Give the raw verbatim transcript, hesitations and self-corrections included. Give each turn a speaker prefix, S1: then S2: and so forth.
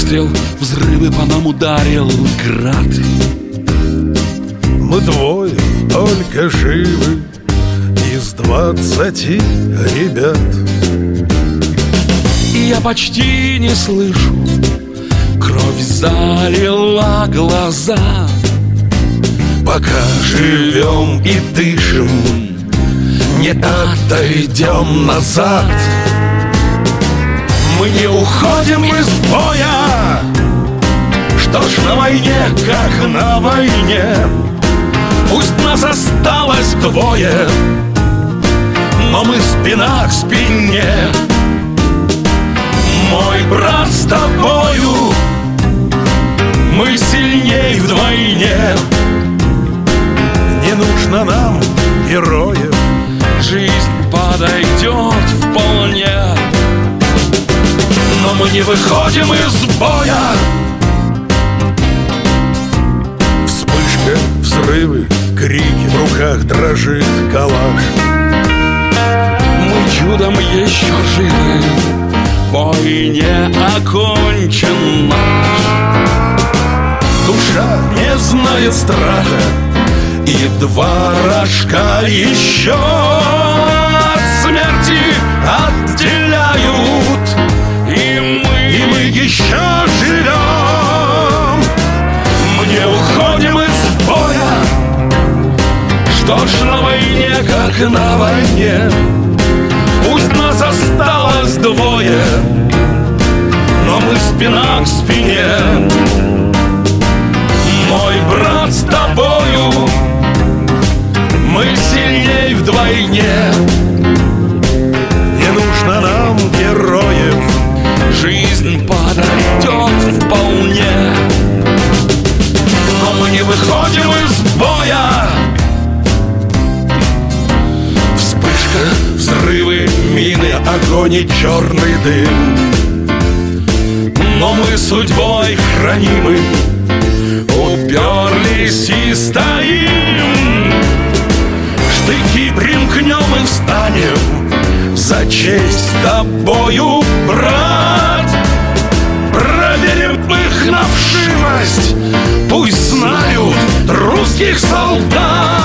S1: выстрел, взрывы по нам ударил град.
S2: Мы двое только живы из двадцати ребят.
S1: И я почти не слышу, кровь залила глаза.
S2: Пока живем и дышим, не отойдем назад.
S1: Мы не уходим из боя. Что ж, на войне, как на войне. Пусть нас осталось двое, но мы спина к спине. Мой брат, с тобою мы сильней вдвойне.
S2: Не нужно нам героев,
S1: жизнь подойдет вполне. Но мы не выходим из боя.
S2: Вспышка, взрывы, крики, в руках дрожит калаш.
S1: Мы чудом еще живы, бой не окончен наш.
S2: Душа не знает страха, и два рожка еще
S1: от смерти отделяют. И мы,
S2: и мы еще живем.
S1: Мы не уходим из боя. Что ж, на войне, как на войне. Пусть нас осталось двое, но мы спина к спине. Мой брат, с тобою мы сильней вдвойне.
S2: Не нужно нам героев,
S1: жизнь подойдет вполне. Но мы не выходим из боя. Вспышка, взрывы, мины, огонь и черный дым. Но мы судьбой хранимы, уперлись и стоим. Штыки примкнем и встанем за честь с тобою, брат. Проверим их на вшивость, пусть знают русских солдат.